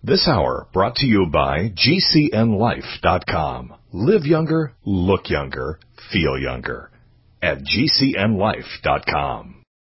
This hour brought to you by GCNLife.com. Live younger, look younger, feel younger. At GCNLife.com.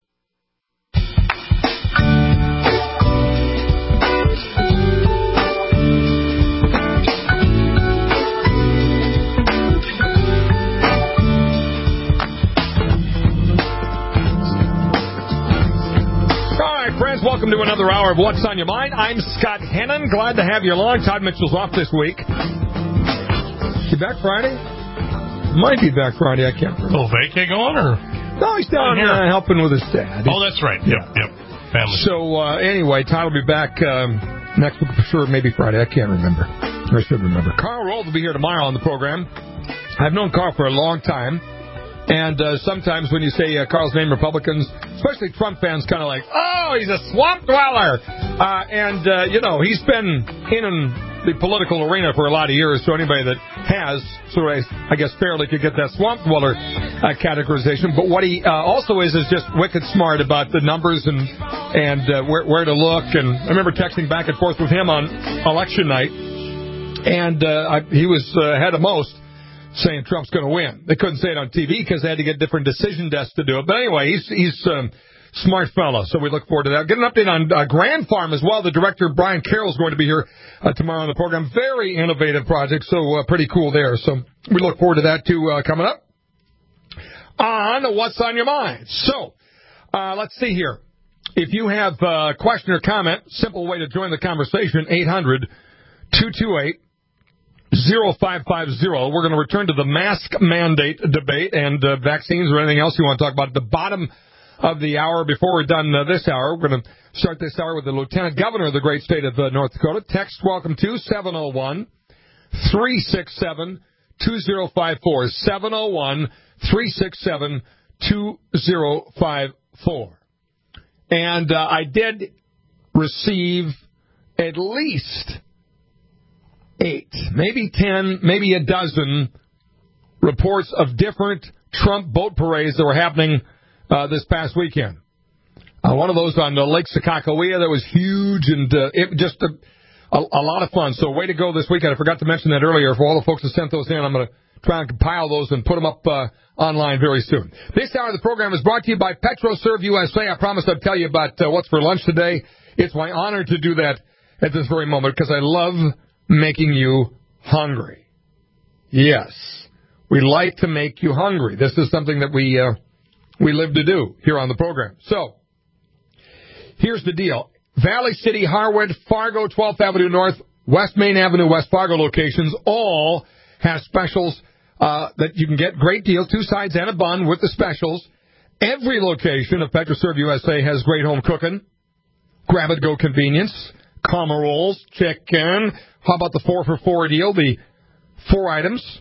Friends, welcome to another hour of What's on Your Mind. I'm Scott Hennon. Glad to have you along. Todd Mitchell's off this week. He back Friday? Might be back Friday. I can't remember. Oh, vacay going, or? No, he's down helping with his dad. Oh, that's right. Yep. Family. So, anyway, Todd will be back next week for sure, maybe Friday. I can't remember. I should remember. Carl Rowell will be here tomorrow on the program. I've known Carl for a long time. And sometimes when you say Carl's name, Republicans, especially Trump fans, kind of like, oh, he's a swamp dweller. He's been in the political arena for a lot of years, so anybody that has, so I guess fairly could get that swamp dweller categorization. But what he also is just wicked smart about the numbers and where to look. And I remember texting back and forth with him on election night, and he was ahead of most, saying Trump's going to win. They couldn't say it on TV because they had to get different decision desks to do it. But anyway, he's smart fellow, so we look forward to that. Get an update on Grand Farm as well. The director, Brian Carroll, is going to be here tomorrow on the program. Very innovative project, so pretty cool there. So we look forward to that, too, coming up on What's on Your Mind. So let's see here. If you have a question or comment, simple way to join the conversation, 800-228-0550. We're going to return to the mask mandate debate and vaccines or anything else you want to talk about at the bottom of the hour. Before we're done this hour, we're going to start this hour with the Lieutenant Governor of the great state of North Dakota. Text welcome to 701-367-2054. 701-367-2054. And I did receive at least 8, maybe 10, maybe a dozen reports of different Trump boat parades that were happening this past weekend. One of those on Lake Sakakawea that was huge and it just a lot of fun. So way to go this weekend. I forgot to mention that earlier. For all the folks that sent those in, I'm going to try and compile those and put them up online very soon. This hour of the program is brought to you by PetroServe USA. I promised I'd tell you about what's for lunch today. It's my honor to do that at this very moment because I love making you hungry. Yes, we like to make you hungry. This is something that we live to do here on the program. So, here's the deal. Valley City, Harwood, Fargo, 12th Avenue North, West Main Avenue, West Fargo locations all have specials that you can get great deals, 2 sides and a bun with the specials. Every location of PetroServe USA has great home cooking, grab-and-go convenience, Kama rolls, chicken. How about the 4-for-4 deal? The 4 items.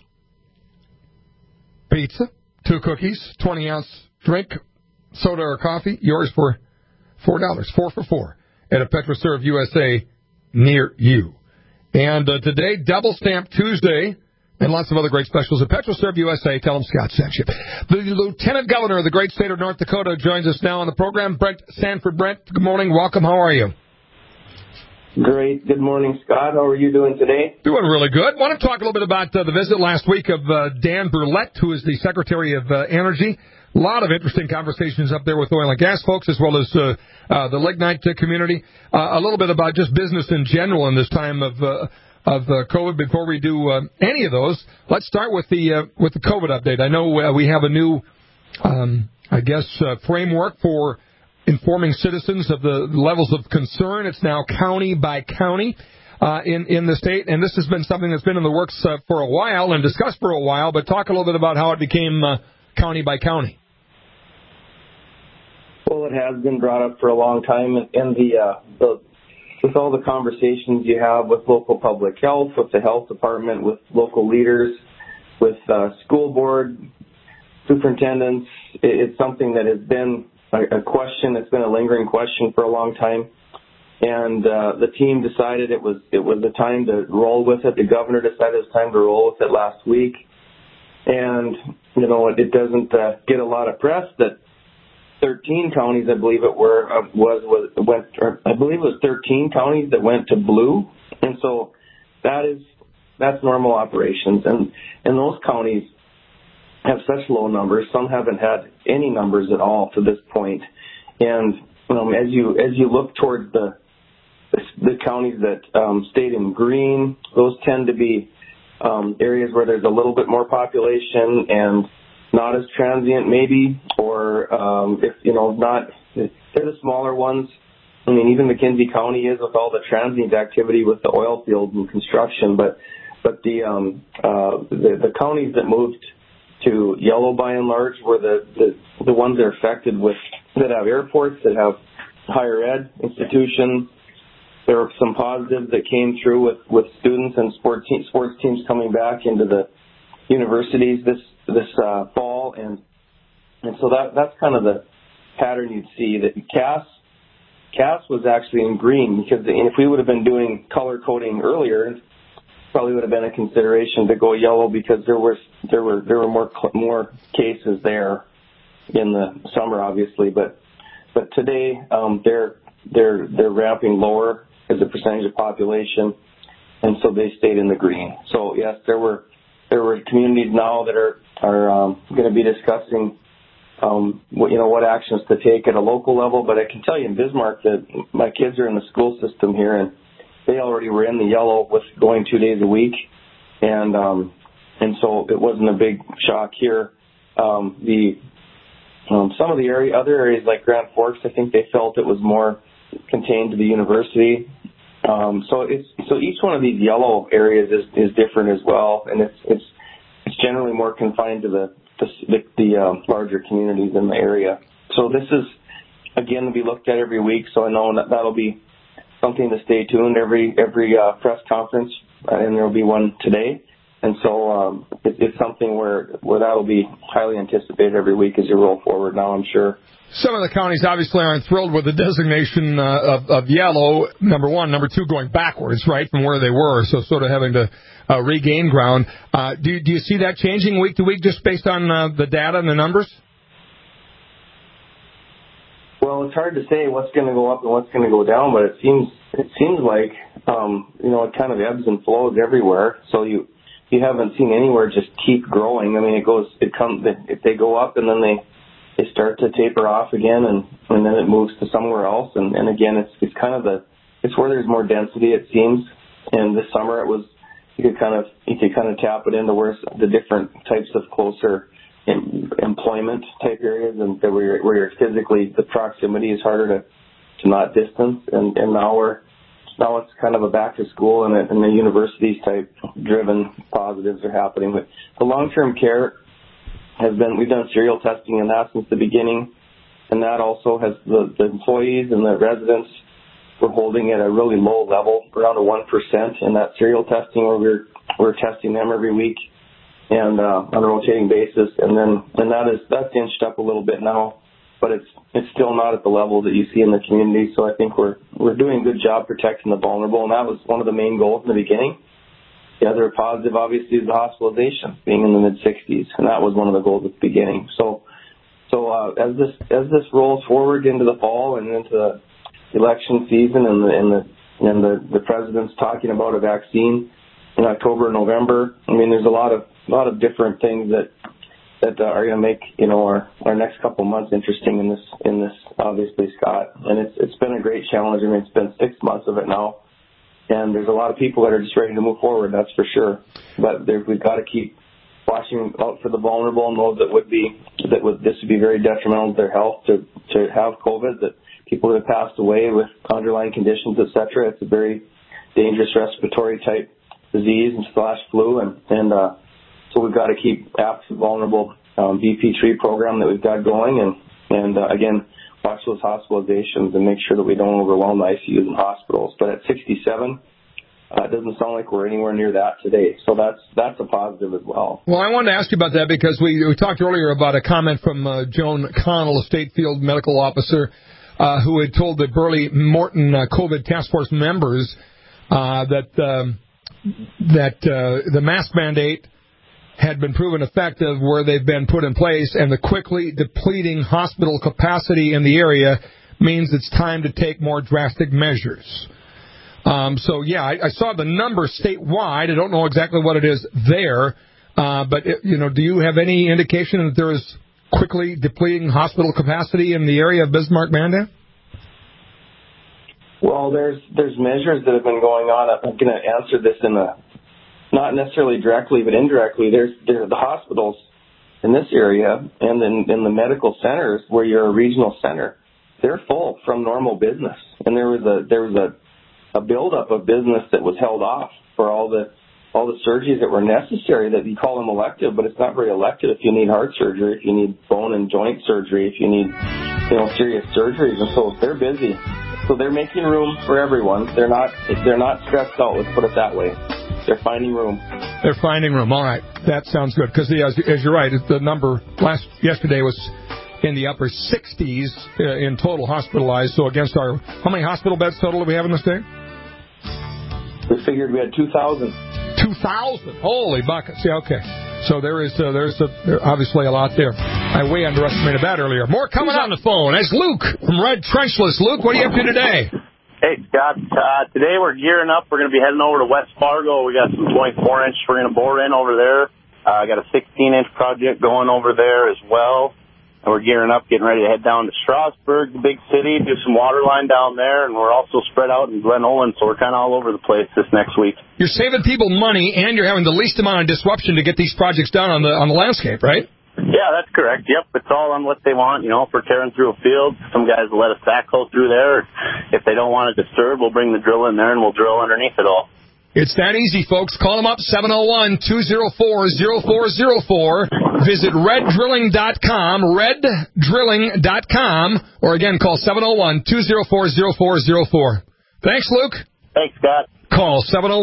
Pizza, 2 cookies, 20-ounce drink, soda or coffee. Yours for $4. 4 for 4 at a PetroServe USA near you. And today, Double Stamp Tuesday, and lots of other great specials at PetroServe USA. Tell them Scott sent you. The Lieutenant Governor of the great state of North Dakota joins us now on the program. Brent Sanford. Brent, good morning. Welcome. How are you? Great. Good morning, Scott. How are you doing today? Doing really good. Want to talk a little bit about the visit last week of Dan Burlette, who is the Secretary of Energy. A lot of interesting conversations up there with oil and gas folks, as well as the lignite community. A little bit about just business in general in this time of COVID. Before we do any of those, let's start with the COVID update. I know we have a new, framework for informing citizens of the levels of concern. It's now county by county in the state, and this has been something that's been in the works for a while and discussed for a while, but talk a little bit about how it became county by county. Well, it has been brought up for a long time, and with all the conversations you have with local public health, with the health department, with local leaders, with school board superintendents, it's something that has been a question. It's been a lingering question for a long time, and the team decided it was the time to roll with it. The governor decided it was time to roll with it last week, and it doesn't get a lot of press that 13 counties, I believe it was 13 counties that went to blue And so that's normal operations. And those counties have such low numbers. Some haven't had any numbers at all to this point. And as you look toward the counties that stayed in green, those tend to be areas where there's a little bit more population and not as transient, maybe, or they're the smaller ones. I mean, even McKenzie County is with all the transient activity with the oil fields and construction, but the counties that moved to yellow by and large were the ones that are affected that have airports, that have higher ed institutions. There were some positives that came through with students and sports teams coming back into the universities this fall, and so that's kind of the pattern you'd see. That Cass was actually in green, because if we would have been doing color coding earlier, probably would have been a consideration to go yellow, because there were more cases there in the summer, obviously, but today they're ramping lower as a percentage of population, and so they stayed in the green. So yes, there were communities now that are going to be discussing what actions to take at a local level. But I can tell you in Bismarck that my kids are in the school system here, and they already were in the yellow with going 2 days a week, and so it wasn't a big shock here. Some of the other areas like Grand Forks, I think they felt it was more contained to the university. So each one of these yellow areas is different as well, and it's generally more confined to the larger communities in the area. So this is, again, to be looked at every week. So I know that'll be something to stay tuned every press conference, and there will be one today. And so it's something where that'll be highly anticipated every week as you roll forward now, I'm sure. Some of the counties obviously aren't thrilled with the designation of yellow, number one. Number two, going backwards, right, from where they were, so sort of having to regain ground. Do you see that changing week to week just based on the data and the numbers? Well, it's hard to say what's going to go up and what's going to go down, but it seems like it kind of ebbs and flows everywhere. So you haven't seen anywhere just keep growing. I mean, if they go up and then they start to taper off again, and then it moves to somewhere else. And again, it's kind of it's where there's more density, it seems. And this summer it was, you could kind of tap it into where the different types of closer employment type areas, and where you're physically, the proximity is harder to not distance. And now it's kind of a back to school and the universities type driven positives are happening. But the long-term care we've done serial testing in that since the beginning, and that also has the employees and the residents were holding at a really low level, around a 1% in that serial testing, where we're testing them every week and on a rotating basis, and that's inched up a little bit now, but it's still not at the level that you see in the community. So I think we're doing a good job protecting the vulnerable, and that was one of the main goals in the beginning. The other positive, obviously, is the hospitalization being in the mid-60s, and that was one of the goals at the beginning. So as this rolls forward into the fall and into the election season, and the president's talking about a vaccine in October, November, I mean, there's a lot of different things that are going to make our next couple of months interesting in this obviously, Scott. And it's been a great challenge. I mean, it's been 6 months of it now. And there's a lot of people that are just ready to move forward, that's for sure. But we've got to keep watching out for the vulnerable and those this would be very detrimental to their health to have COVID, that people that have passed away with underlying conditions, et cetera. It's a very dangerous respiratory type disease and /flu. And so we've got to keep active vulnerable BP3 program that we've got going. And again, watch those hospitalizations and make sure that we don't overwhelm the ICUs and hospitals. But at 67, it doesn't sound like we're anywhere near that today. So that's a positive as well. Well, I wanted to ask you about that because we talked earlier about a comment from Joan Connell, a state field medical officer, who had told the Burley Morton COVID task force members that the mask mandate had been proven effective where they've been put in place, and the quickly depleting hospital capacity in the area means it's time to take more drastic measures. So, yeah, I saw the number statewide. I don't know exactly what it is there. But, do you have any indication that there is quickly depleting hospital capacity in the area of Bismarck-Mandan? Well, there's measures that have been going on. I'm going to answer this not necessarily directly, but indirectly. There's the hospitals in this area and in the medical centers where you're a regional center. They're full from normal business, and there was a buildup of business that was held off for all the surgeries that were necessary. That you call them elective, but it's not very elective. If you need heart surgery, if you need bone and joint surgery, if you need serious surgeries, and so they're busy. So they're making room for everyone. They're not stressed out. Let's put it that way. They're finding room. They're finding room. All right, that sounds good. Because as you're right, the number yesterday was in the upper 60s in total hospitalized. So against how many hospital beds total do we have in the state? We figured we had 2,000. 2,000. Holy buckets. Yeah, okay. So there's obviously a lot there. I way underestimated that earlier. More coming on the phone. That's Luke from Red Trenchless. Luke, what are you up to today? Hey, Scott. Today we're gearing up. We're going to be heading over to West Fargo. We got some 24-inch we're going to bore in over there. I got a 16-inch project going over there as well. And we're gearing up, getting ready to head down to Strasburg, the big city, do some water line down there. And we're also spread out in Glen Olin, so we're kind of all over the place this next week. You're saving people money, and you're having the least amount of disruption to get these projects done on the landscape, right? Yeah, that's correct. Yep, it's all on what they want. If we're tearing through a field, some guys will let a backhoe through there. If they don't want to disturb, we'll bring the drill in there, and we'll drill underneath it all. It's that easy, folks. Call them up, 701-204-0404. Visit reddrilling.com, reddrilling.com, or again, call 701-204-0404. Thanks, Luke. Thanks, Scott. Call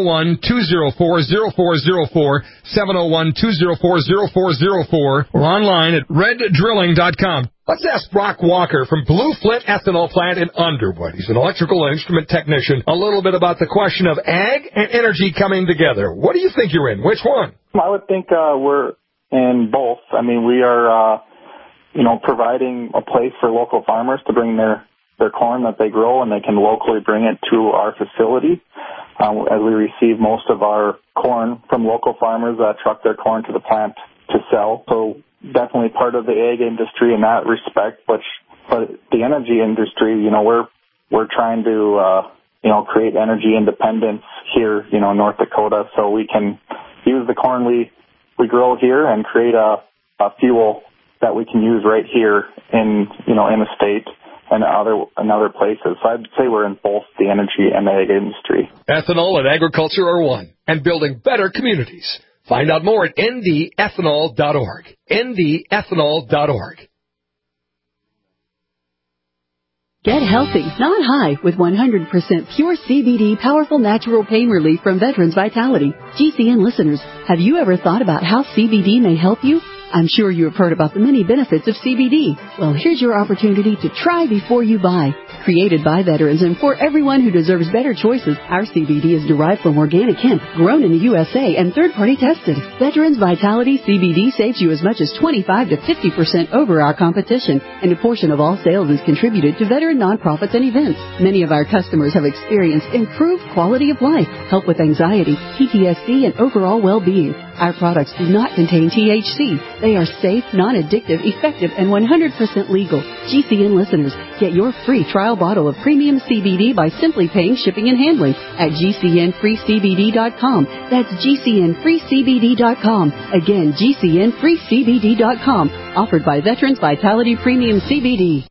701-204-0404, 701-204-0404, or online at reddrilling.com. Let's ask Brock Walker from Blue Flint Ethanol Plant in Underwood. He's an electrical and instrument technician. A little bit about the question of ag and energy coming together. What do you think you're in? Which one? I would think we're in both. I mean, we are, providing a place for local farmers to bring their corn that they grow, and they can locally bring it to our facility. As we receive most of our corn from local farmers that truck their corn to the plant to sell. So definitely part of the ag industry in that respect. But the energy industry, we're trying to, create energy independence here, in North Dakota, so we can use the corn we grow here and create a fuel that we can use right here in the state and other places. So I'd say we're in both the energy and the ag industry. Ethanol and agriculture are one, and building better communities. Find out more at ndethanol.org. ndethanol.org. Get healthy, not high, with 100% pure CBD powerful natural pain relief from Veterans Vitality. GCN listeners, have you ever thought about how CBD may help you? I'm sure you have heard about the many benefits of CBD. Well, here's your opportunity to try before you buy. Created by veterans and for everyone who deserves better choices, our CBD is derived from organic hemp, grown in the USA, and third-party tested. Veterans Vitality CBD saves you as much as 25 to 50% over our competition, and a portion of all sales is contributed to veteran nonprofits and events. Many of our customers have experienced improved quality of life, help with anxiety, PTSD, and overall well-being. Our products do not contain THC. They are safe, non-addictive, effective, and 100% legal. GCN listeners, get your free trial bottle of premium CBD by simply paying shipping and handling at GCNFreeCBD.com. That's GCNFreeCBD.com. Again, GCNFreeCBD.com. Offered by Veterans Vitality Premium CBD.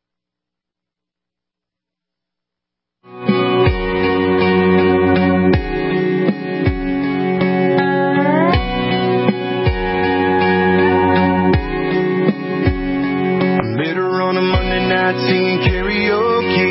Singing karaoke,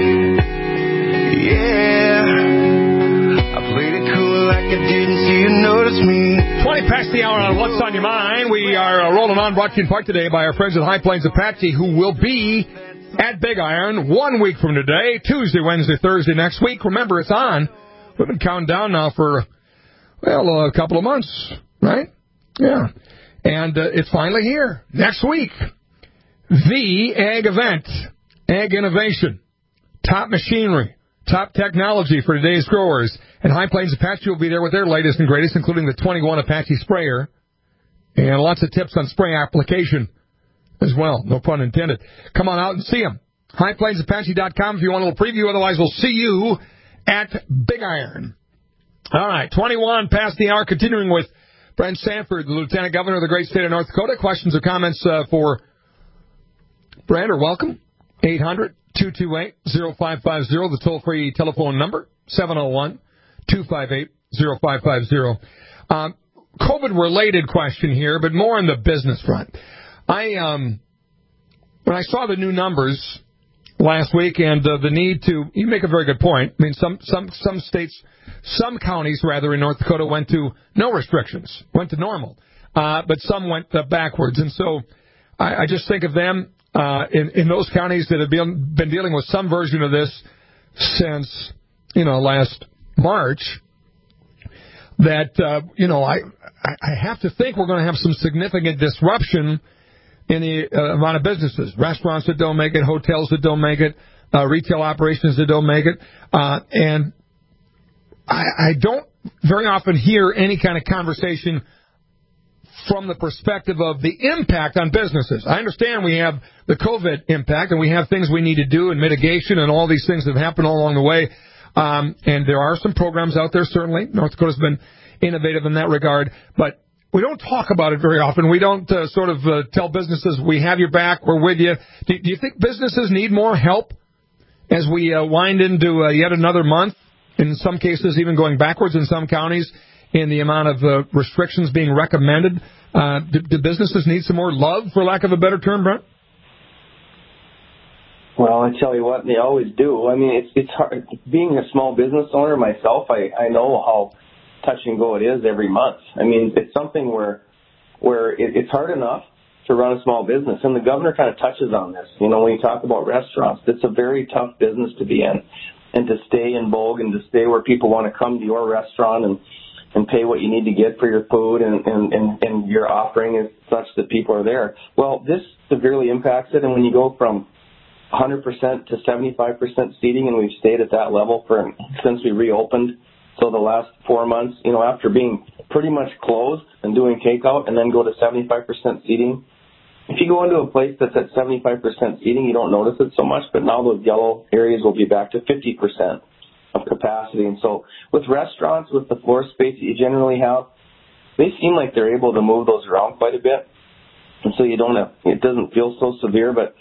yeah. I played it cool like I didn't see you notice me. 20 past the hour on What's on Your Mind. We are rolling on, brought to you in part today by our friends at High Plains Apache, who will be at Big Iron 1 week from today, Tuesday, Wednesday, Thursday next week. Remember, it's on. We've been counting down now for, a couple of months, right? Yeah. And it's finally here, next week. The Ag event, Ag Innovation, top machinery, top technology for today's growers. And High Plains Apache will be there with their latest and greatest, including the 21 Apache sprayer. And lots of tips on spray application as well. No pun intended. Come on out and see them. HighPlainsApache.com if you want a little preview. Otherwise, we'll see you at Big Iron. All right, 21 past the hour. Continuing with Brent Sanford, the Lieutenant Governor of the great state of North Dakota. Questions or comments for Brent are welcome. 800-228-0550, the toll-free telephone number, 701-258-0550. COVID-related question here, but more on the business front. When I saw the new numbers last week and the need to, you make a very good point. I mean, some states, some counties rather in North Dakota went to no restrictions, went to normal, but some went backwards. And so I just think of them in those counties that have been dealing with some version of this since, last March. That I have to think we're going to have some significant disruption in the amount of businesses, restaurants that don't make it, hotels that don't make it, retail operations that don't make it. And I don't very often hear any kind of conversation from the perspective of the impact on businesses. I understand we have the COVID impact, and we have things we need to do and mitigation and all these things that have happened all along the way. And there are some programs out there, certainly. North Dakota's been innovative in that regard. But we don't talk about it very often. We don't tell businesses, we have your back, we're with you. Do you think businesses need more help as we wind into yet another month, in some cases even going backwards in some counties, in the amount of restrictions being recommended? Do businesses need some more love, for lack of a better term, Brent? Well, I tell you what, they always do. I mean, it's hard. Being a small business owner myself, I know how touch and go it is every month. I mean, it's something where it's hard enough to run a small business, and the governor kind of touches on this. When you talk about restaurants, it's a very tough business to be in, and to stay in vogue and to stay where people want to come to your restaurant and pay what you need to get for your food, and your offering is such that people are there. Well, this severely impacts it, and when you go from 100% to 75% seating, and we've stayed at that level since we reopened. So the last 4 months, after being pretty much closed and doing takeout and then go to 75% seating. If you go into a place that's at 75% seating, you don't notice it so much, but now those yellow areas will be back to 50% of capacity. And so with restaurants, with the floor space that you generally have, they seem like they're able to move those around quite a bit. And so it doesn't feel so severe, but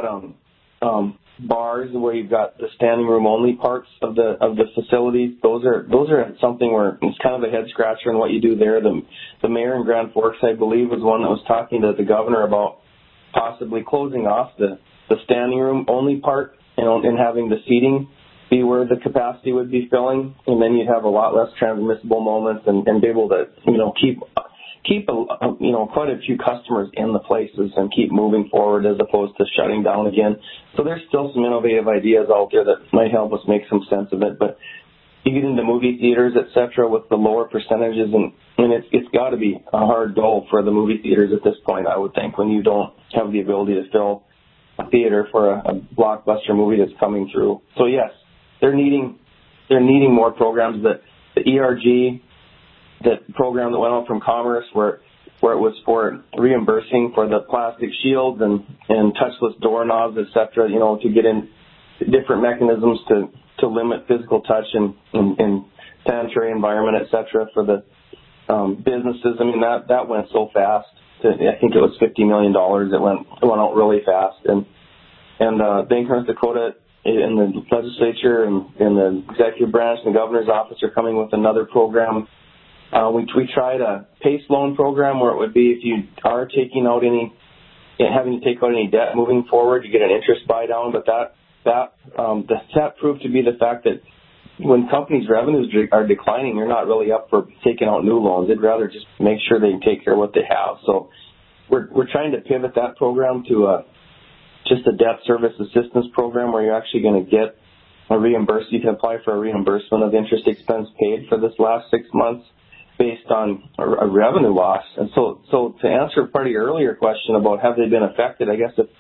bars where you've got the standing room only parts of the facilities, those are something where it's kind of a head scratcher in what you do there. The mayor in Grand Forks, I believe, was one that was talking to the governor about possibly closing off the standing room only part and having the seating be where the capacity would be filling, and then you'd have a lot less transmissible moments and be able to keep quite a few customers in the places and keep moving forward as opposed to shutting down again. So there's still some innovative ideas out there that might help us make some sense of it. But you get into movie theaters, et cetera, with the lower percentages, and it's got to be a hard goal for the movie theaters at this point, I would think, when you don't have the ability to fill a theater for a blockbuster movie that's coming through. So yes, they're needing more programs. The ERG, that program that went out from Commerce, where it was for reimbursing for the plastic shields and touchless doorknobs, et cetera, to get in different mechanisms to limit physical touch and sanitary environment, et cetera, for the businesses. I mean, that went so fast. I think it was $50 million. It went out really fast. And Bank of North Dakota and the legislature and the executive branch and the governor's office are coming with another program. We tried a PACE loan program where it would be if you are having to take out any debt moving forward, you get an interest buy down. But that proved to be the fact that when companies' revenues are declining, you're not really up for taking out new loans. They'd rather just make sure they can take care of what they have. So we're trying to pivot that program to just a debt service assistance program where you're actually going to get a reimbursement. You can apply for a reimbursement of interest expense paid for this last 6 months based on a revenue loss. And so to answer part of your earlier question about have they been affected, I guess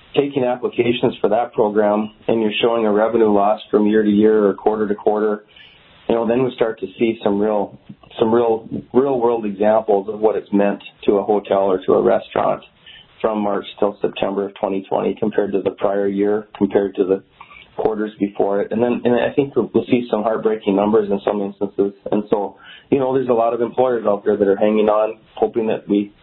taking applications for that program and you're showing a revenue loss from year to year or quarter to quarter, then we start to see some real world examples of what it's meant to a hotel or to a restaurant from March till September of 2020 compared to the prior year, compared to the quarters before it. And I think we'll see some heartbreaking numbers in some instances. And so, there's a lot of employers out there that are hanging on, hoping that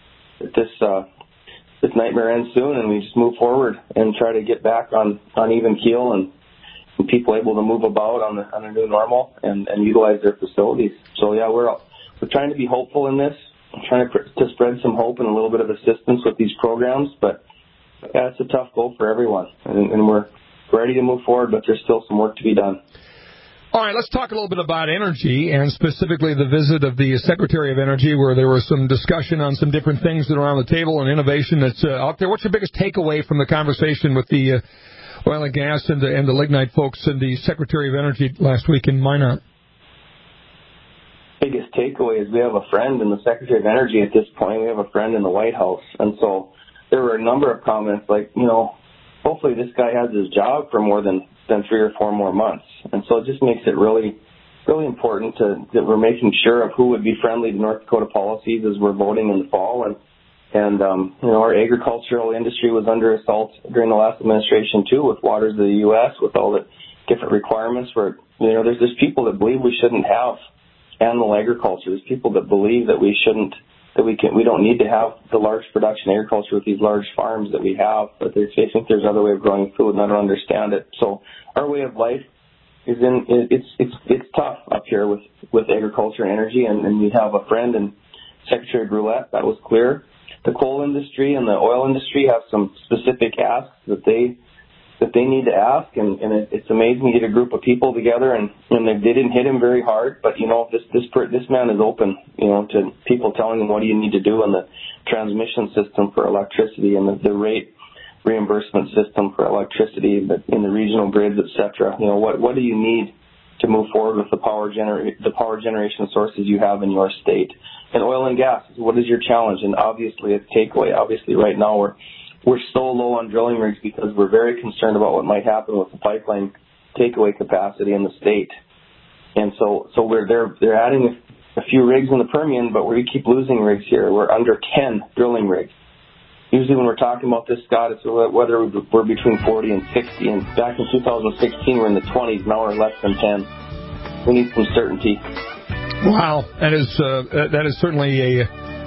this nightmare ends soon and we just move forward and try to get back on even keel and people able to move about on a new normal and utilize their facilities. So yeah, we're trying to be hopeful in this, trying to spread some hope and a little bit of assistance with these programs. But yeah, it's a tough goal for everyone, and we're ready to move forward, but there's still some work to be done. All right, let's talk a little bit about energy, and specifically the visit of the Secretary of Energy, where there was some discussion on some different things that are on the table and innovation that's out there. What's your biggest takeaway from the conversation with the oil and gas and the lignite folks and the Secretary of Energy last week in Minot? Biggest takeaway is we have a friend in the Secretary of Energy at this point. We have a friend in the White House. And so there were a number of comments like, hopefully this guy has his job for more than 3 or 4 more months. And so it just makes it really, really important that we're making sure of who would be friendly to North Dakota policies as we're voting in the fall. And our agricultural industry was under assault during the last administration too, with Waters of the U.S., with all the different requirements where, there's people that believe we shouldn't have animal agriculture. There's people that believe that we don't need to have the large production agriculture with these large farms that we have, but they think there's other way of growing food, and I don't understand it. So our way of life is it's tough up here with agriculture and energy, and we have a friend in Secretary Brulette, that was clear. The coal industry and the oil industry have some specific asks that they need to ask, and it's amazing you get a group of people together, and they didn't hit him very hard, but this man is open, to people telling him what do you need to do in the transmission system for electricity and the rate reimbursement system for electricity, but in the regional grids, etc. What do you need to move forward with the power generation sources you have in your state? And oil and gas, what is your challenge? And obviously a takeaway. Obviously right now we're so low on drilling rigs because we're very concerned about what might happen with the pipeline takeaway capacity in the state. And so they're adding a few rigs in the Permian, but we keep losing rigs here. We're under 10 drilling rigs. Usually when we're talking about this, Scott, it's whether we're between 40 and 60. And back in 2016, we're in the 20s. Now we're less than 10. We need some certainty. Wow, that is certainly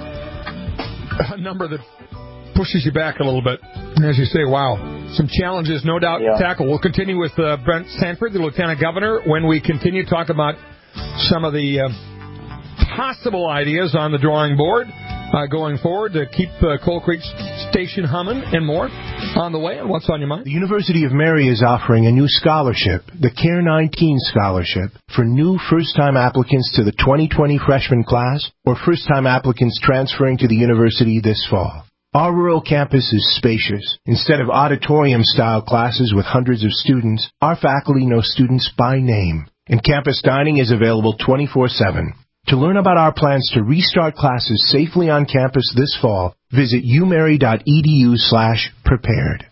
a number that pushes you back a little bit. And as you say, wow, some challenges, no doubt, to tackle. We'll continue with Brent Sanford, the Lieutenant Governor, when we continue to talk about some of the possible ideas on the drawing board going forward to keep Coal Creek Station humming and more on the way. And what's on your mind? The University of Mary is offering a new scholarship, the CARE 19 Scholarship, for new first-time applicants to the 2020 freshman class or first-time applicants transferring to the university this fall. Our rural campus is spacious. Instead of auditorium-style classes with hundreds of students, our faculty know students by name, and campus dining is available 24/7. To learn about our plans to restart classes safely on campus this fall, visit umary.edu/prepared.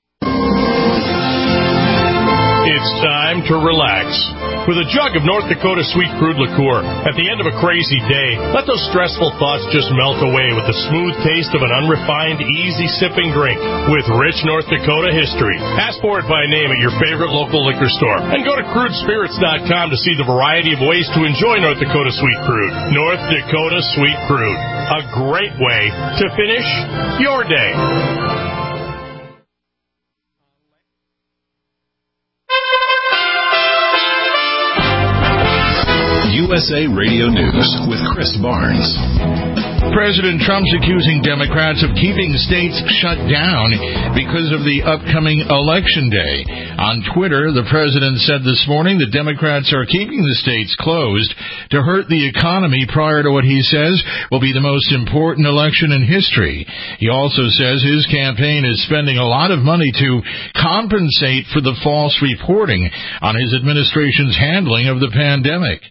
It's time to relax with a jug of North Dakota Sweet Crude liqueur. At the end of a crazy day, let those stressful thoughts just melt away with the smooth taste of an unrefined, easy-sipping drink with rich North Dakota history. Ask for it by name at your favorite local liquor store. And go to crudespirits.com to see the variety of ways to enjoy North Dakota Sweet Crude. North Dakota Sweet Crude. A great way to finish your day. USA Radio News with Chris Barnes. President Trump's accusing Democrats of keeping states shut down because of the upcoming election day. On Twitter, the president said this morning that Democrats are keeping the states closed to hurt the economy prior to what he says will be the most important election in history. He also says his campaign is spending a lot of money to compensate for the false reporting on his administration's handling of the pandemic.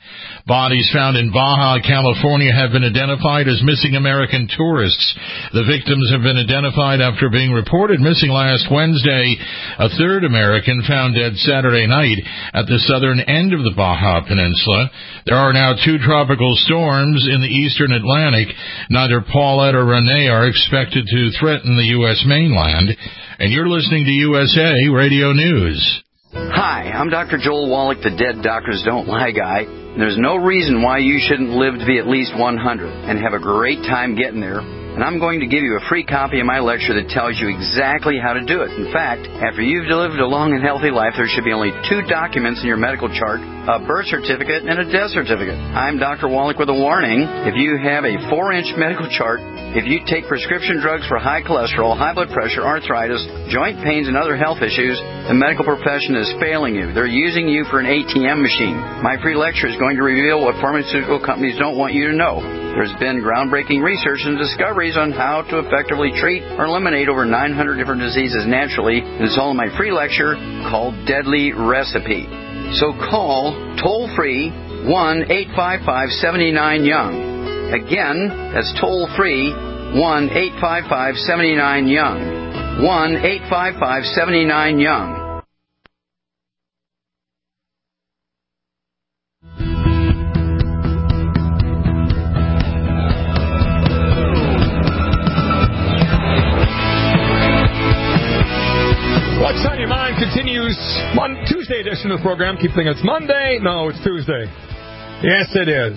Bodies found in Baja, California have been identified as missing American tourists. The victims have been identified after being reported missing last Wednesday. A third American found dead Saturday night at the southern end of the Baja Peninsula. There are now 2 tropical storms in the eastern Atlantic. Neither Paulette or Rene are expected to threaten the U.S. mainland. And you're listening to USA Radio News. Hi, I'm Dr. Joel Wallach, the Dead Doctors Don't Lie guy. There's no reason why you shouldn't live to be at least 100 and have a great time getting there. And I'm going to give you a free copy of my lecture that tells you exactly how to do it. In fact, after you've lived a long and healthy life, there should be only 2 documents in your medical chart, a birth certificate and a death certificate. I'm Dr. Wallach with a warning. If you have a 4-inch medical chart, if you take prescription drugs for high cholesterol, high blood pressure, arthritis, joint pains, and other health issues, the medical profession is failing you. They're using you for an ATM machine. My free lecture is going to reveal what pharmaceutical companies don't want you to know. There's been groundbreaking research and discoveries on how to effectively treat or eliminate over 900 different diseases naturally. And it's all in my free lecture called Deadly Recipe. So call toll-free 1-855-79-YOUNG. Again, that's toll-free 1-855-79-YOUNG. 1-855-79-YOUNG. What's on your mind continues Tuesday edition of the program. Keep thinking it's Monday. No, it's Tuesday. Yes, it is.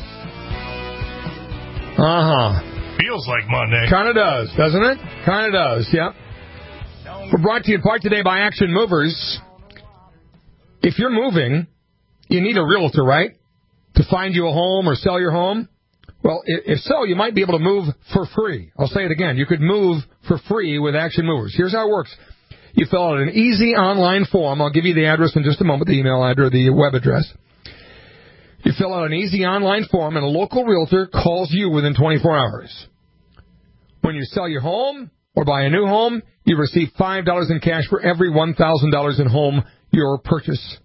Feels like Monday. Kind of does, doesn't it? Kind of does, yep. We're brought to you in part today by Action Movers. If you're moving, you need a realtor, right? To find you a home or sell your home? Well, if so, you might be able to move for free. I'll say it again. You could move for free with Action Movers. Here's how it works. You fill out an easy online form. I'll give you the address in just a moment, the email address, the web address. You fill out an easy online form, and a local realtor calls you within 24 hours. When you sell your home or buy a new home, you receive $5 in cash for every $1,000 in home your purchase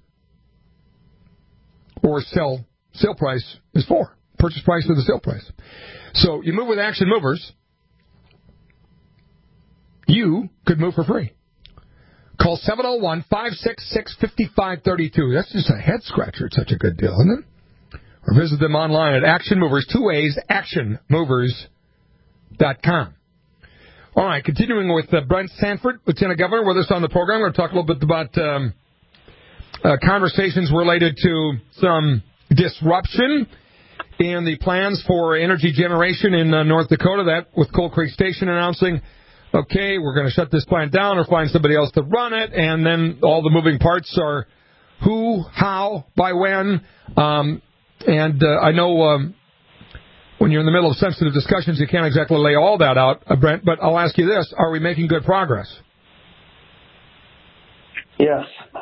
or sale price is for. Purchase price or the sale price. So you move with Action Movers. You could move for free. Call 701-566-5532. That's just a head scratcher. It's such a good deal, isn't it? Or visit them online at Action Movers, 2 ways, actionmovers.com. All right, continuing with Brent Sanford, Lieutenant Governor, with us on the program. We're going to talk a little bit about conversations related to some disruption in the plans for energy generation in North Dakota. That with Coal Creek Station announcing, okay, we're going to shut this plant down or find somebody else to run it, and then all the moving parts are who, how, by when. I know when you're in the middle of sensitive discussions, you can't exactly lay all that out, Brent, but I'll ask you this. Are we making good progress? Yes.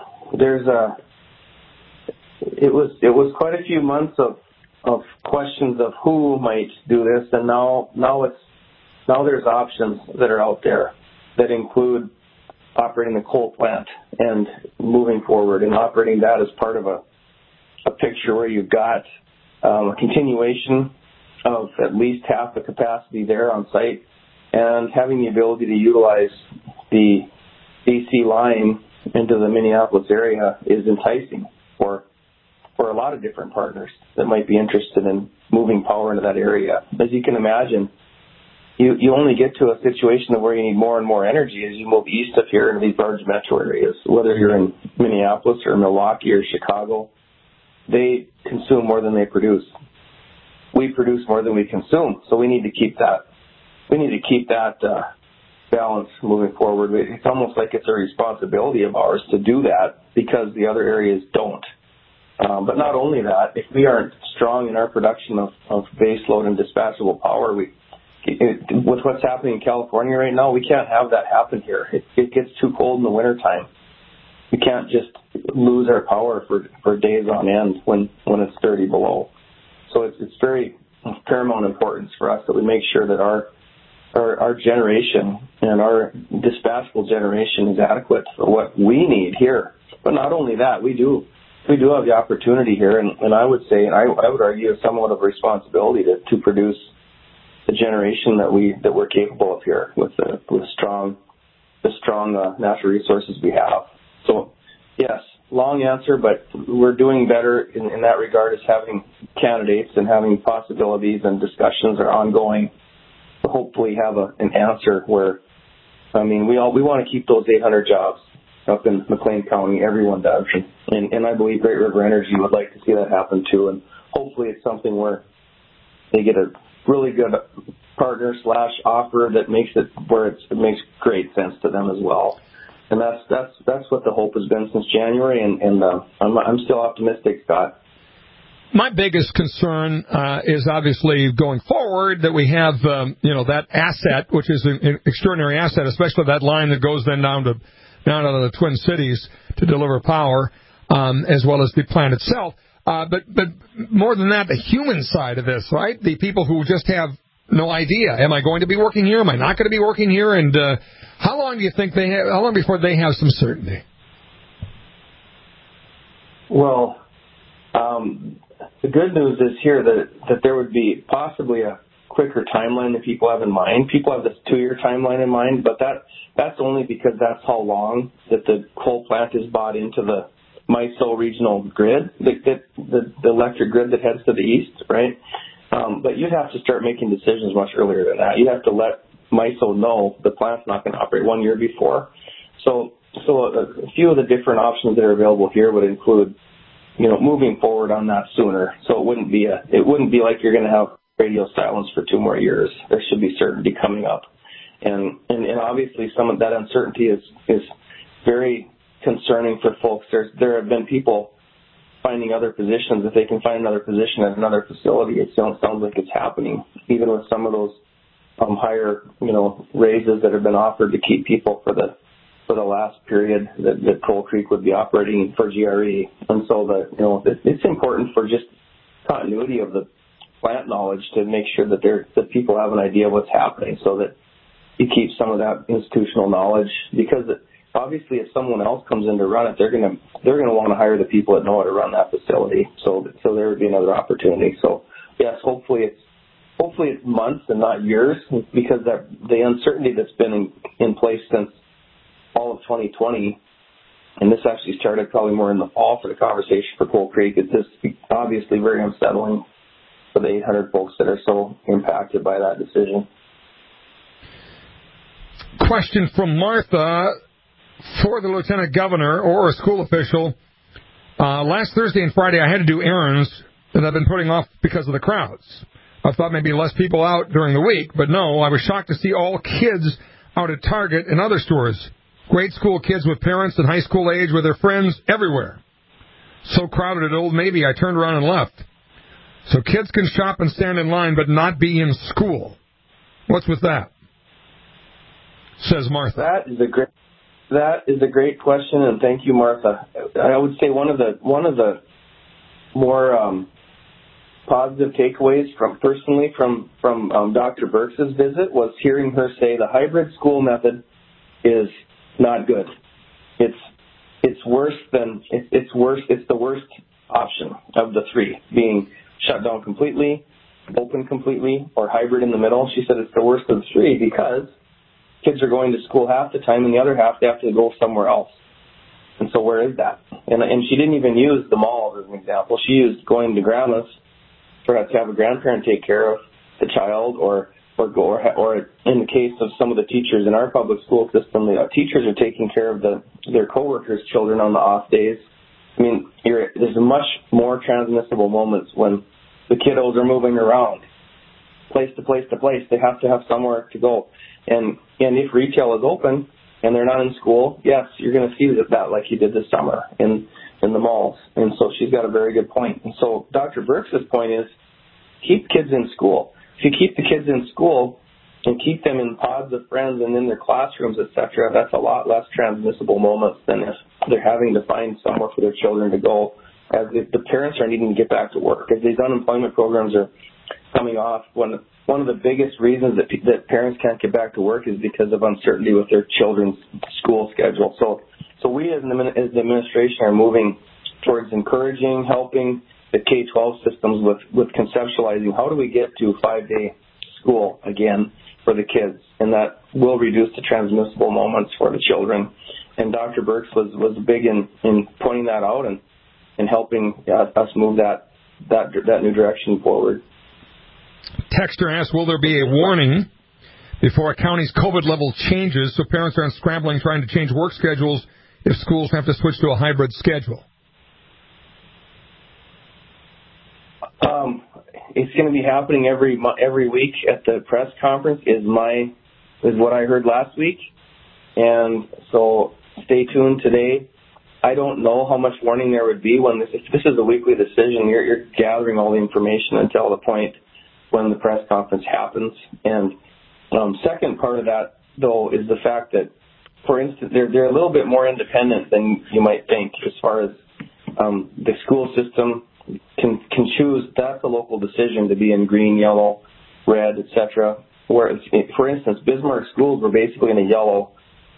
It was quite a few months of questions of who might do this, and now there's options that are out there that include operating the coal plant and moving forward and operating that as part of a picture where you've got a continuation of at least half the capacity there on site and having the ability to utilize the AC line into the Minneapolis area is enticing for a lot of different partners that might be interested in moving power into that area. As you can imagine, you only get to a situation where you need more and more energy as you move east of here into these large metro areas, whether you're in Minneapolis or Milwaukee or Chicago. They consume more than they produce. We produce more than we consume, so we need to keep that. We need to keep that balance moving forward. It's almost like it's a responsibility of ours to do that because the other areas don't. But not only that, if we aren't strong in our production of base load and dispatchable power, with what's happening in California right now, we can't have that happen here. It gets too cold in the wintertime. We can't just lose our power for days on end when it's 30 below. So it's very paramount importance for us that we make sure that our generation and our dispatchable generation is adequate for what we need here. But not only that, we do we do have the opportunity here, and I would say, and I would argue, somewhat of a responsibility to produce the generation that we're capable of here with the strong natural resources we have. So, yes, long answer, but we're doing better in that regard as having candidates and having possibilities, and discussions are ongoing to hopefully have an answer where, I mean, we want to keep those 800 jobs up in McLean County. Everyone does. And I believe Great River Energy would like to see that happen too. And hopefully it's something where they get a really good partner / offer that makes it where it makes great sense to them as well. And that's what the hope has been since January. And I'm still optimistic, Scott. My biggest concern is obviously going forward that we have, that asset, which is an extraordinary asset, especially that line that goes then down to the Twin Cities to deliver power, as well as the plant itself. But more than that, the human side of this, right? The people who just have no idea. Am I going to be working here? Am I not going to be working here? And how long do you think how long before they have some certainty? Well, the good news is here that there would be possibly a quicker timeline that people have in mind. People have this 2-year timeline in mind, but that's only because that's how long that the coal plant is bought into the MISO regional grid, the electric grid that heads to the east, right? But you'd have to start making decisions much earlier than that. You'd have to let MISO know the plant's not going to operate 1 year before. So a few of the different options that are available here would include, moving forward on that sooner. So it wouldn't be like you're going to have radio silence for 2 more years. There should be certainty coming up. And obviously some of that uncertainty is very concerning for folks. There have been people finding other positions. If they can find another position at another facility, it sounds like it's happening, even with some of those higher, raises that have been offered to keep people for the last period that Coal Creek would be operating for GRE. And so it's important for just continuity of the plant knowledge to make sure that people have an idea of what's happening, so that you keep some of that institutional knowledge, because obviously if someone else comes in to run it, they're going to want to hire the people that know how to run that facility. So there would be another opportunity. So yes, hopefully it's months and not years, because the uncertainty that's been in place since all of 2020, and this actually started probably more in the fall for the conversation for Coal Creek, is just obviously very unsettling for the 800 folks that are so impacted by that decision. Question from Martha for the Lieutenant Governor or a school official. Last Thursday and Friday I had to do errands that I've been putting off because of the crowds. I thought maybe less people out during the week, but no, I was shocked to see all kids out at Target and other stores. Grade school kids with parents and high school age with their friends everywhere. So crowded at Old Navy, I turned around and left. So kids can shop and stand in line but not be in school. What's with that? Says Martha. That is a great question, and thank you, Martha. I would say one of the more positive takeaways from Dr. Birx's visit was hearing her say the hybrid school method is not good. It's worse. It's the worst option of the three, being shut down completely, open completely, or hybrid in the middle. She said it's the worst of the three because kids are going to school half the time, and the other half they have to go somewhere else. And so where is that? And she didn't even use the mall as an example. She used going to grandma's to have a grandparent take care of the child, or in the case of some of the teachers in our public school system, the teachers are taking care of their coworkers' children on the off days. I mean, there's much more transmissible moments when the kiddos are moving around, place to place to place. They have to have somewhere to go. And if retail is open and they're not in school, yes, you're going to see that like you did this summer in the malls. And so she's got a very good point. And so Dr. Birx's point is keep kids in school. If you keep the kids in school and keep them in pods of friends and in their classrooms, etc., that's a lot less transmissible moments than if they're having to find somewhere for their children to go, as if the parents are needing to get back to work. As these unemployment programs are coming off, one of the biggest reasons that parents can't get back to work is because of uncertainty with their children's school schedule. So we as the administration are moving towards encouraging, helping the K-12 systems with conceptualizing how do we get to 5-day school again for the kids, and that will reduce the transmissible moments for the children. And Dr. Birx was big in pointing that out and helping us move that new direction forward. Texter asks, will there be a warning before a county's COVID level changes so parents aren't scrambling trying to change work schedules if schools have to switch to a hybrid schedule? It's going to be happening every week at the press conference is what I heard last week. And so stay tuned today. I don't know how much warning there would be when this is a weekly decision. You're gathering all the information until the point when the press conference happens. And second part of that, though, is the fact that, for instance, they're a little bit more independent than you might think as far as the school system can choose. That's a local decision to be in green, yellow, red, etc. Whereas, for instance, Bismarck schools were basically in yellow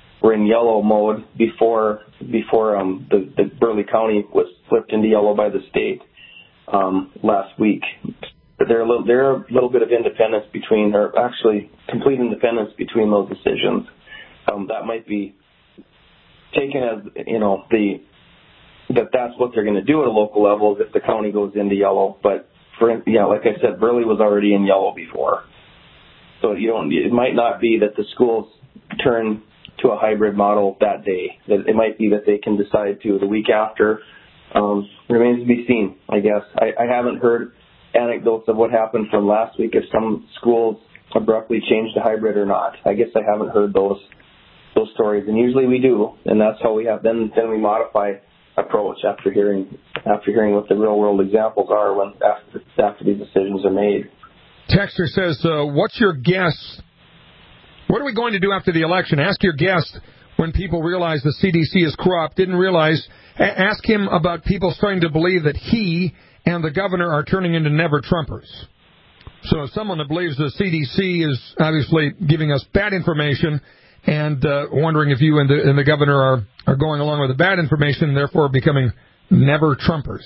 mode before the Burleigh County was flipped into yellow by the state last week. There are a little bit of independence between, or actually complete independence between those decisions. That might be taken as that's what they're going to do at a local level if the county goes into yellow. But like I said, Burleigh was already in yellow before, so it might not be that the schools turn to a hybrid model that day. That it might be that they can decide to the week after. Remains to be seen, I guess. I haven't heard anecdotes of what happened from last week if some schools abruptly changed to hybrid or not. I guess I haven't heard those stories, and usually we do, and that's how we have. Then we modify approach after hearing what the real world examples are after these decisions are made. Texter says, what's your guess? What are we going to do after the election? Ask your guest when people realize the CDC is corrupt, didn't realize. Ask him about people starting to believe that he and the governor are turning into never-Trumpers. So someone that believes the CDC is obviously giving us bad information and wondering if you and the governor are going along with the bad information and therefore becoming never-Trumpers.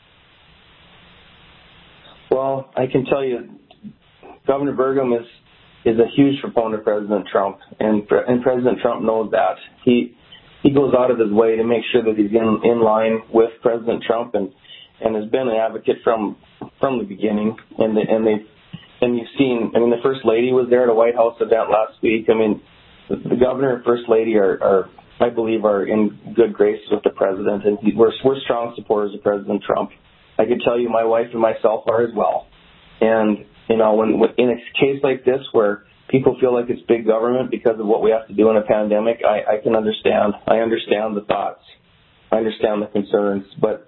Well, I can tell you, Governor Burgum is a huge proponent of President Trump, and President Trump knows that. He goes out of his way to make sure that he's in line with President Trump and has been an advocate from the beginning. And you've seen, the First Lady was there at a White House event last week. The governor and First Lady I believe, are in good graces with the president, and we're strong supporters of President Trump. I can tell you my wife and myself are as well. And, when in a case like this where people feel like it's big government because of what we have to do in a pandemic, I can understand. I understand the thoughts. I understand the concerns. But,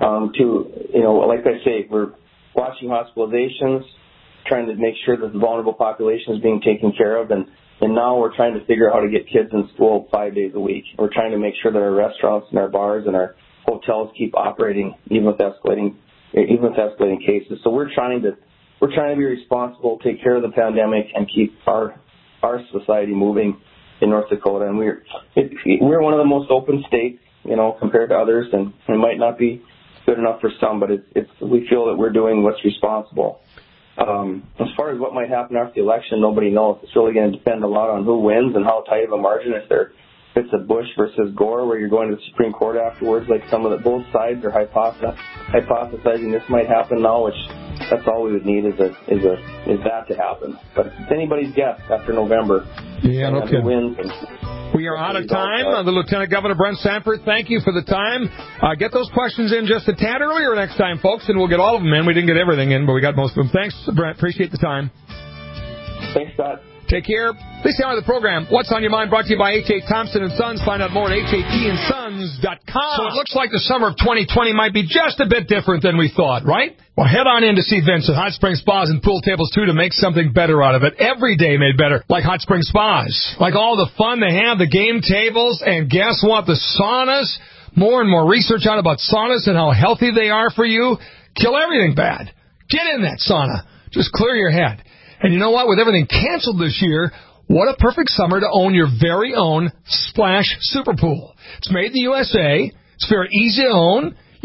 like I say, we're watching hospitalizations, trying to make sure that the vulnerable population is being taken care of, and now we're trying to figure out how to get kids in school 5 days a week. We're trying to make sure that our restaurants and our bars and our hotels keep operating even with escalating cases. So we're trying to be responsible, take care of the pandemic, and keep our society moving in North Dakota. And we're one of the most open states, compared to others, and it might not be good enough for some, but we feel that we're doing what's responsible. As far as what might happen after the election, nobody knows. It's really going to depend a lot on who wins and how tight of a margin. If it's a Bush versus Gore, where you're going to the Supreme Court afterwards, like both sides are hypothesizing this might happen now, which that's all we would need is that to happen. But it's anybody's guess after November. Yeah, no kidding. Wins. We are out of time. The Lieutenant Governor Brent Sanford, thank you for the time. Get those questions in just a tad earlier next time, folks, and we'll get all of them in. We didn't get everything in, but we got most of them. Thanks, Brent. Appreciate the time. Thanks, Scott. Take care. This hour of the program, What's on Your Mind, brought to you by H.A. Thompson & Sons. Find out more at HATandsons.com. So it looks like the summer of 2020 might be just a bit different than we thought, right? Well, head on in to see Vince at Hot Spring Spas and Pool Tables, too, to make something better out of it. Every day made better, like Hot Spring Spas. Like all the fun they have, the game tables, and guess what? The saunas. More and more research out about saunas and how healthy they are for you. Kill everything bad. Get in that sauna. Just clear your head. And you know what? With everything canceled this year, what a perfect summer to own your very own Splash Super Pool. It's made in the USA. It's very easy to own. You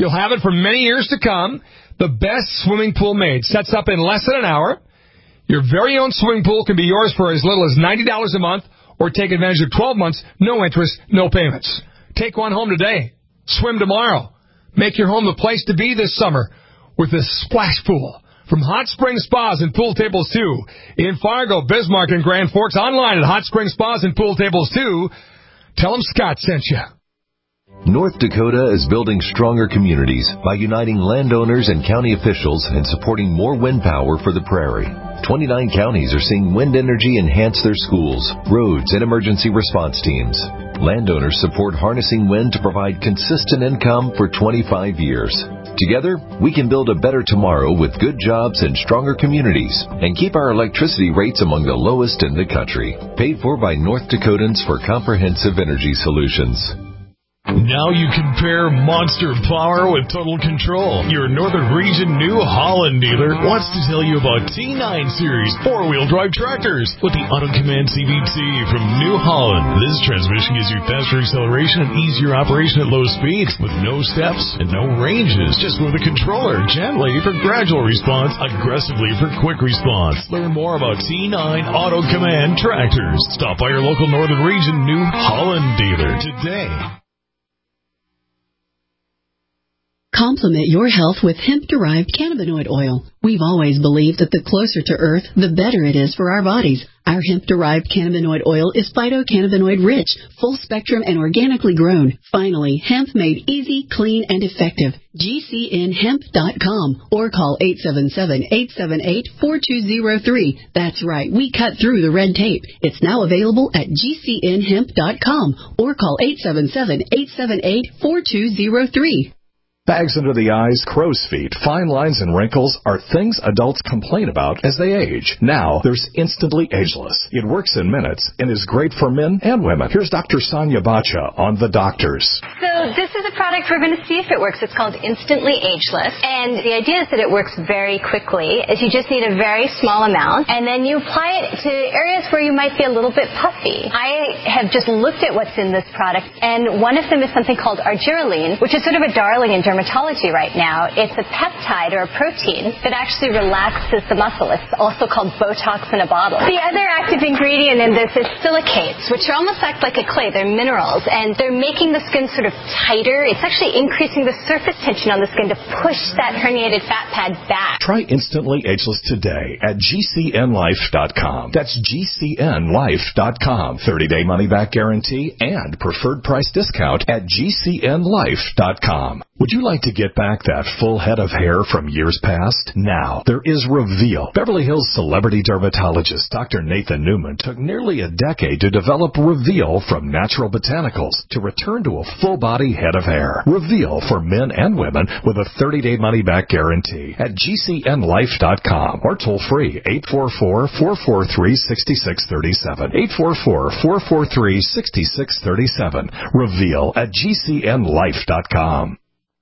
You'll have it for many years to come. The best swimming pool made. Sets up in less than an hour. Your very own swimming pool can be yours for as little as $90 a month, or take advantage of 12 months, no interest, no payments. Take one home today. Swim tomorrow. Make your home the place to be this summer with a splash pool. From Hot Spring Spas and Pool Tables 2 in Fargo, Bismarck, and Grand Forks. Online at Hot Spring Spas and Pool Tables 2. Tell them Scott sent you. North Dakota is building stronger communities by uniting landowners and county officials and supporting more wind power for the prairie. 29 counties are seeing wind energy enhance their schools, roads, and emergency response teams. Landowners support harnessing wind to provide consistent income for 25 years. Together, we can build a better tomorrow with good jobs and stronger communities and keep our electricity rates among the lowest in the country. Paid for by North Dakotans for Comprehensive Energy Solutions. Now you can pair monster power with total control. Your Northern Region New Holland dealer wants to tell you about T9 Series 4-wheel drive tractors with the Auto Command CVT from New Holland. This transmission gives you faster acceleration and easier operation at low speeds with no steps and no ranges. Just with a controller, gently for gradual response, aggressively for quick response. Learn more about T9 Auto Command tractors. Stop by your local Northern Region New Holland dealer today. Complement your health with hemp-derived cannabinoid oil. We've always believed that the closer to Earth, the better it is for our bodies. Our hemp-derived cannabinoid oil is phytocannabinoid-rich, full-spectrum, and organically grown. Finally, hemp made easy, clean, and effective. GCNhemp.com or call 877-878-4203. That's right, we cut through the red tape. It's now available at GCNhemp.com or call 877-878-4203. Bags under the eyes, crow's feet, fine lines, and wrinkles are things adults complain about as they age. Now, there's Instantly Ageless. It works in minutes and is great for men and women. Here's Dr. Sonia Bacha on The Doctors. So this is a product we're going to see if it works. It's called Instantly Ageless. And the idea is that it works very quickly. Is you just need a very small amount, and then you apply it to areas where you might be a little bit puffy. I have just looked at what's in this product, and one of them is something called argireline, which is sort of a darling in dermatology right now. It's a peptide or a protein that actually relaxes the muscle. It's also called Botox in a bottle. The other active ingredient in this is silicates, which are almost act like a clay. They're minerals, and they're making the skin sort of tighter. It's actually increasing the surface tension on the skin to push that herniated fat pad back. Try Instantly Ageless today at GCNlife.com. That's GCNlife.com. 30-day money-back guarantee and preferred price discount at GCNlife.com. Would you like to get back that full head of hair from years past? Now, there is Reveal. Beverly Hills celebrity dermatologist Dr. Nathan Newman took nearly a decade to develop Reveal from natural botanicals to return to a full-body head of hair. Reveal for men and women with a 30-day money-back guarantee at GCNlife.com or toll-free 844-443-6637. 844-443-6637. Reveal at GCNlife.com.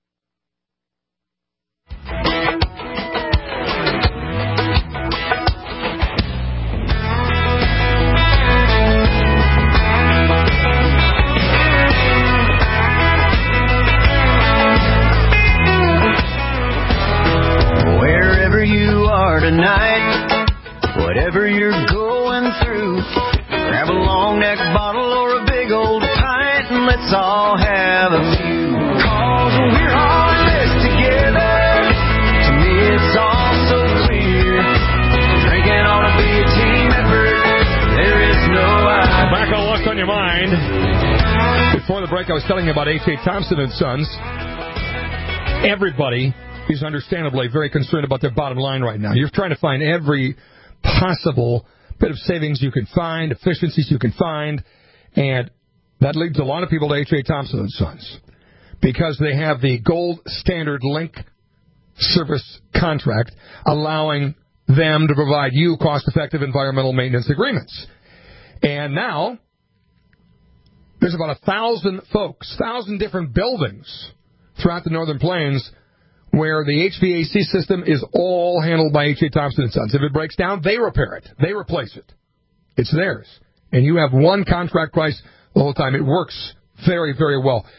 Wherever you are tonight, whatever you're going through, grab a long neck bottle or a big old pint and let's all have a few. 'Cause we're all in this together. To me it's all so clear. Drinking ought to be a team effort. There is no Back on What's on Your Mind. Before the break, I was telling you about H.A. Thompson and Sons. Everybody is understandably very concerned about their bottom line right now. You're trying to find every possible bit of savings you can find, efficiencies you can find, and that leads a lot of people to H.A. Thompson and Sons because they have the gold standard link service contract allowing them to provide you cost-effective environmental maintenance agreements. And now there's about 1,000 folks, 1,000 different buildings throughout the Northern Plains where the HVAC system is all handled by H.A. Thompson & Sons. If it breaks down, they repair it. They replace it. It's theirs. And you have one contract price the whole time. It works very, very well.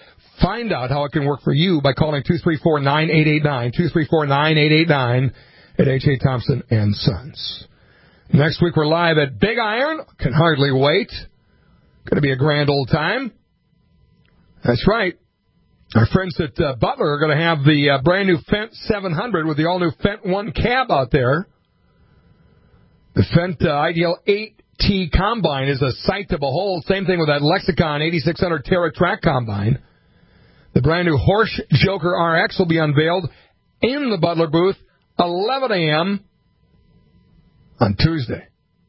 Find out how it can work for you by calling 234-9889, 234-9889 at H.A. Thompson & Sons. Next week we're live at Big Iron. Can hardly wait. Going to be a grand old time. That's right. Our friends at Butler are going to have the brand new Fendt 700 with the all-new Fendt 1 cab out there. The Fendt Ideal 8T Combine is a sight to behold. Same thing with that Lexicon 8600 Terra Track Combine. The brand new Horsch Joker RX will be unveiled in the Butler booth 11 a.m. on Tuesday.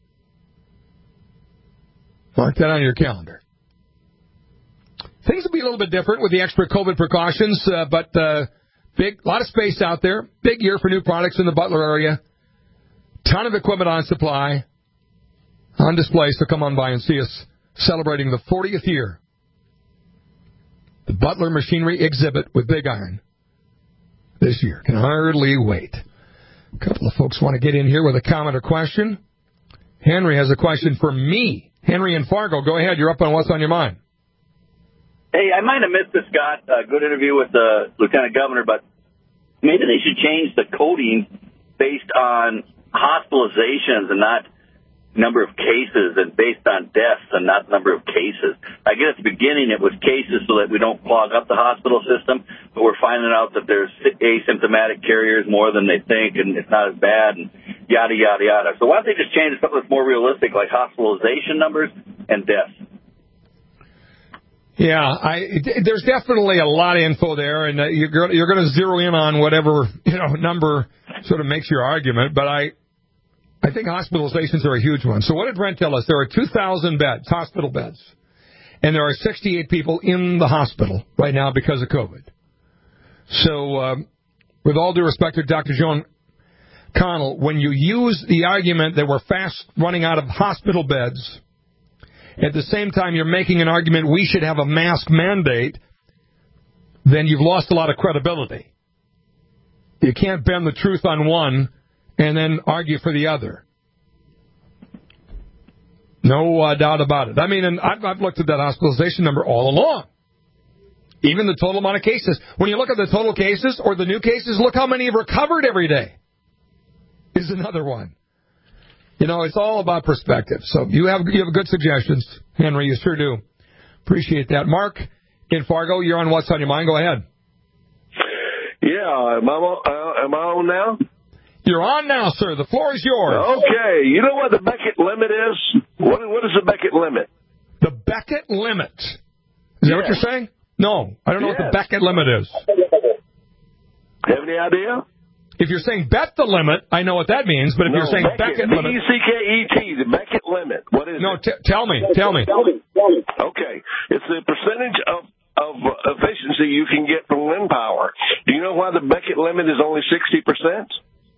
Mark that on your calendar. Things will be a little bit different with the extra COVID precautions, but big, lot of space out there. Big year for new products in the Butler area. Ton of equipment on supply, on display, so come on by and see us celebrating the 40th year. The Butler Machinery Exhibit with Big Iron this year. Can hardly wait. A couple of folks want to get in here with a comment or question. Henry has a question for me. Henry in Fargo, go ahead. You're up on What's on Your Mind. Hey, I might have missed this, Scott. Good interview with the Lieutenant Governor, but maybe they should change the coding based on hospitalizations and not number of cases, and based on deaths and not number of cases. I guess at the beginning it was cases so that we don't clog up the hospital system, but we're finding out that there's asymptomatic carriers more than they think, and it's not as bad, and yada, yada, yada. So why don't they just change to something that's more realistic, like hospitalization numbers and deaths? Yeah, there's definitely a lot of info there, and you're going to zero in on whatever number sort of makes your argument. But I think hospitalizations are a huge one. So what did Brent tell us? There are 2,000 beds, hospital beds, and there are 68 people in the hospital right now because of COVID. So with all due respect to Dr. Joan Connell, when you use the argument that we're fast running out of hospital beds, at the same time you're making an argument we should have a mask mandate, then you've lost a lot of credibility. You can't bend the truth on one and then argue for the other. No doubt about it. I mean, and I've looked at that hospitalization number all along. Even the total amount of cases. When you look at the total cases or the new cases, look how many have recovered every day. Is another one. It's all about perspective. So you have good suggestions, Henry. You sure do. Appreciate that. Mark in Fargo, you're on What's on Your Mind. Go ahead. Yeah. Am I on now? You're on now, sir. The floor is yours. Okay. You know what the Beckett limit is? What is the Beckett limit? The Beckett limit. Is that what you're saying? No. I don't know what the Beckett limit is. Have any idea? If you're saying bet the limit, I know what that means, but if you're saying Beckett limit... B-E-C-K-E-T, the Beckett limit. What is it? Tell me. Okay. It's the percentage of efficiency you can get from wind power. Do you know why the Beckett limit is only 60%?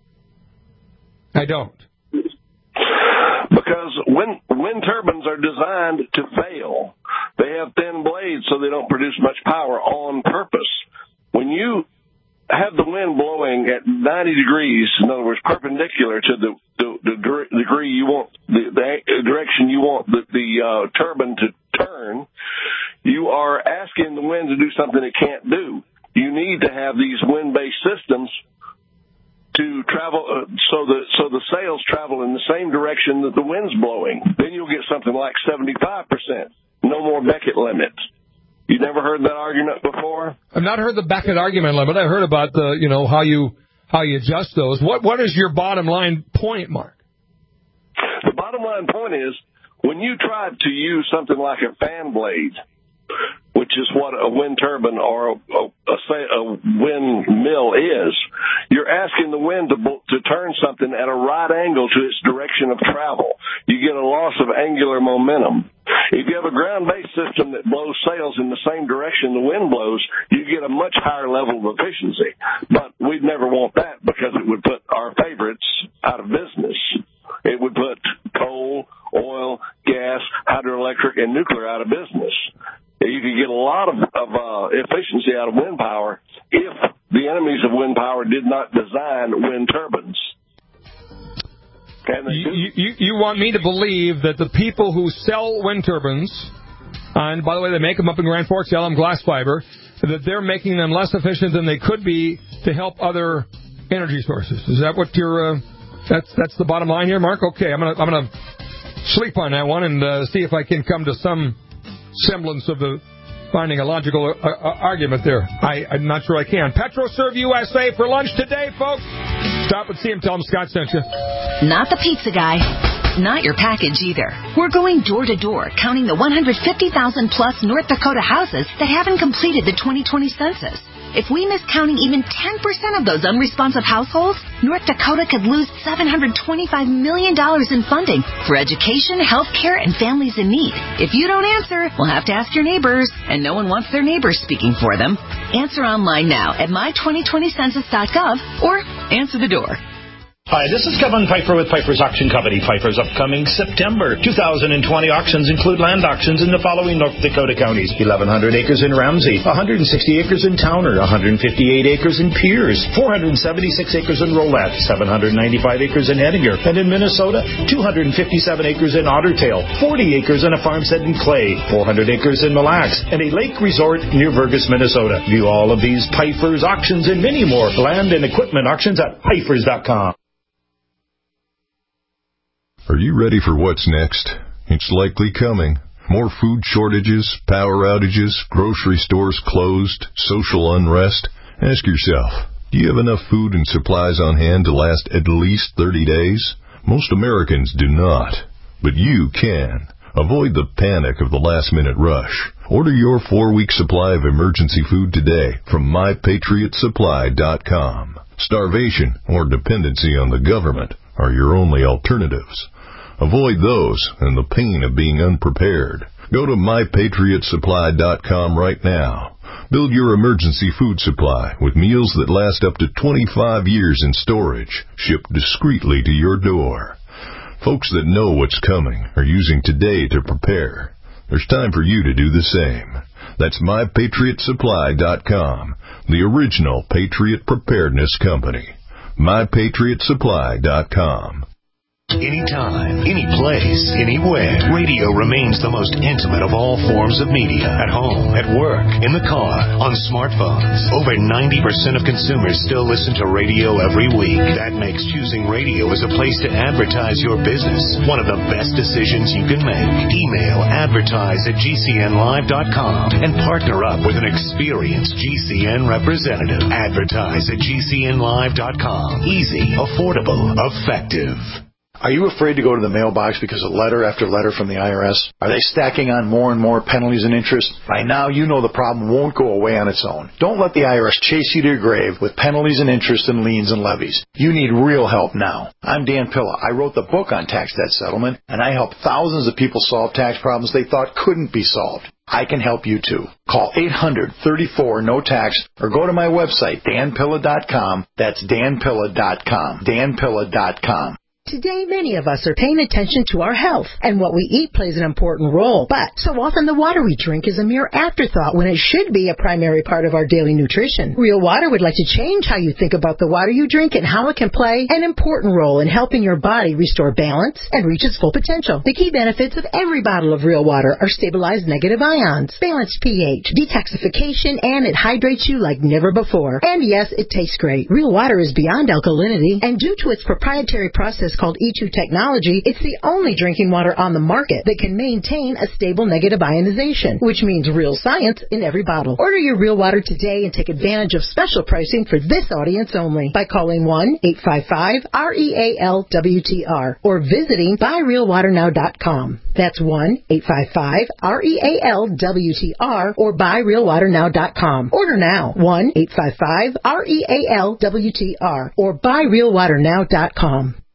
I don't. Because wind turbines are designed to fail. They have thin blades so they don't produce much power on purpose. When you have the wind blowing at 90 degrees, in other words, perpendicular to the degree you want, the direction you want the turbine to turn, you are asking the wind to do something it can't do. You need to have these wind-based systems to travel, so the sails travel in the same direction that the wind's blowing. Then you'll get something like 75%. No more Beckett limits. You never heard that argument before? I've not heard the Beckett argument limit. I heard about the how you adjust those. What is your bottom line point, Mark? The bottom line point is when you try to use something like a fan blade, which is what a wind turbine or a windmill is, you're asking the wind to turn something at a right angle to its direction of travel. You get a loss of angular momentum. If you have a ground-based system that blows sails in the same direction the wind blows, you get a much higher level of efficiency. But we'd never want that because it would put our favorites out of business. It would put coal, oil, gas, hydroelectric, and nuclear out of business. You could get a lot of efficiency out of wind power if the enemies of wind power did not design wind turbines. You want me to believe that the people who sell wind turbines, and by the way, they make them up in Grand Forks, sell them glass fiber, that they're making them less efficient than they could be to help other energy sources. Is that what you're... That's the bottom line here, Mark? Okay, I'm gonna sleep on that one and see if I can come to some semblance of finding a logical argument there. I'm not sure I can. PetroServe USA for lunch today, folks. Stop and see him. Tell him Scott sent you. Not the pizza guy. Not your package either. We're going door to door, counting the 150,000 plus North Dakota houses that haven't completed the 2020 census. If we miss counting even 10% of those unresponsive households, North Dakota could lose $725 million in funding for education, health care, and families in need. If you don't answer, we'll have to ask your neighbors, and no one wants their neighbors speaking for them. Answer online now at my2020census.gov or answer the door. Hi, this is Kevin Pfeiffer with Pfeiffer's Auction Company. Pfeiffer's upcoming September 2020 auctions include land auctions in the following North Dakota counties: 1,100 acres in Ramsey, 160 acres in Towner, 158 acres in Pierce, 476 acres in Rolette, 795 acres in Henninger, and in Minnesota, 257 acres in Ottertail, 40 acres in a farmstead in Clay, 400 acres in Mille Lacs, and a lake resort near Burgess, Minnesota. View all of these Pfeiffer's auctions and many more land and equipment auctions at Pfeiffers.com. Are you ready for what's next? It's likely coming. More food shortages, power outages, grocery stores closed, social unrest. Ask yourself, do you have enough food and supplies on hand to last at least 30 days? Most Americans do not, but you can. Avoid the panic of the last-minute rush. Order your 4-week supply of emergency food today from MyPatriotSupply.com. Starvation or dependency on the government are your only alternatives. Avoid those and the pain of being unprepared. Go to MyPatriotSupply.com right now. Build your emergency food supply with meals that last up to 25 years in storage, shipped discreetly to your door. Folks that know what's coming are using today to prepare. There's time for you to do the same. That's MyPatriotSupply.com, the original Patriot Preparedness Company. MyPatriotSupply.com. Anytime, any place, anywhere, radio remains the most intimate of all forms of media. At home, at work, in the car, on smartphones. Over 90% of consumers still listen to radio every week. That makes choosing radio as a place to advertise your business one of the best decisions you can make. Email advertise@gcnlive.com and partner up with an experienced GCN representative. Advertise at gcnlive.com. Easy, affordable, effective. Are you afraid to go to the mailbox because of letter after letter from the IRS? Are they stacking on more and more penalties and interest? By now, you know the problem won't go away on its own. Don't let the IRS chase you to your grave with penalties and interest and liens and levies. You need real help now. I'm Dan Pilla. I wrote the book on tax debt settlement, and I help thousands of people solve tax problems they thought couldn't be solved. I can help you too. Call 800-34-NO-TAX or go to my website, danpilla.com. That's danpilla.com. danpilla.com. Today, many of us are paying attention to our health, and what we eat plays an important role. But so often the water we drink is a mere afterthought when it should be a primary part of our daily nutrition. Real Water would like to change how you think about the water you drink and how it can play an important role in helping your body restore balance and reach its full potential. The key benefits of every bottle of Real Water are stabilized negative ions, balanced pH, detoxification, and it hydrates you like never before. And yes, it tastes great. Real Water is beyond alkalinity, and due to its proprietary process called E2 technology, it's the only drinking water on the market that can maintain a stable negative ionization, which means real science in every bottle. Order your Real Water today and take advantage of special pricing for this audience only by calling 1-855-REAL-WTR or visiting buyrealwaternow.com. That's 1-855-REAL-WTR or buyrealwaternow.com. Order now. 1-855-REAL-WTR or buyrealwaternow.com.